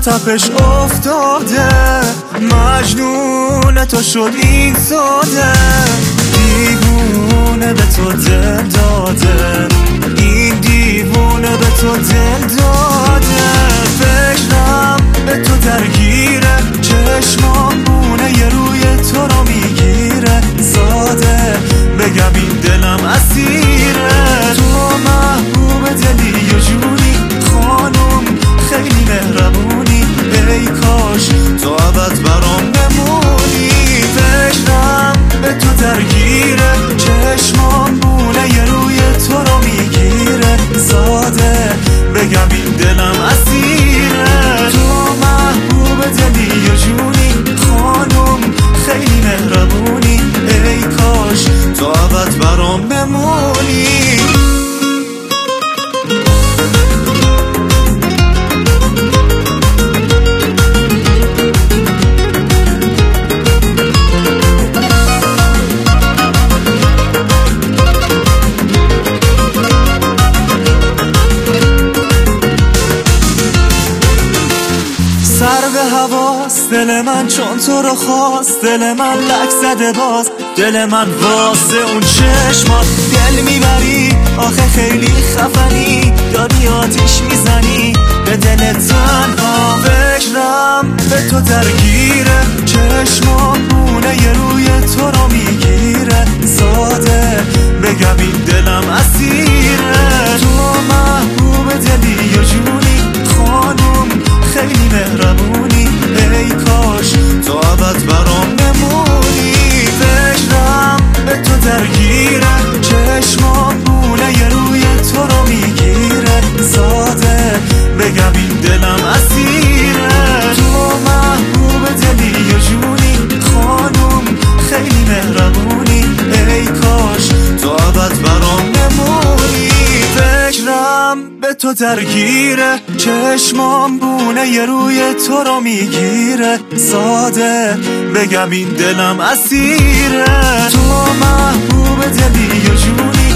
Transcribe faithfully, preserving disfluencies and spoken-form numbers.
تپش افتاده، مجنون تو شد این ساده، دیوونه به تو دل داده، این دیوونه به تو دل داده. فکرم به تو درگیره، چشمام بونه یه روی تو رو میگیره، ساده بگم این دلم اسیره. تو محبوب دلی یه جوری خانم، خیلی مهربونی، ای کاش تو ابد برام بمونی. فکرم به تو درگیره، چشمام بونه یه روی تو رو میگیره، ساده بگم این دلم اسیره. تو محبوب دلی یه جوری خانم، خیلی مهربونی، ای کاش تو ابد برام بمونی. سر به حواس دل من چون تو رو خواست، دل من لک زده باز، دل من واسه اون چشمات دل میبری. آخه خیلی خفنی، داری آتیش میزنی به دل تنها. فکرم به تو درگیره، چشمام بونه یه روی تو رو میگیره، ساده بگم این دلم اسیره. تو محبوب دلی یه جوری خانم، خیلی مهربونی، ای کاش تو ابد برام بمونی. فکرم به تو درگیره، چشمام بونه یه روی تو رو میگیره، ساده بگم این دلم اسیره. تو محبوب دلی یه جوری خانم، خیلی مهربونی، ای کاش تو ابد برام بمونی. فکرم به تو درگیره، چشمام بونه یه روی تو رو میگیره، ساده بگم این دلم اسیره. تو محبوب دلی یه جوری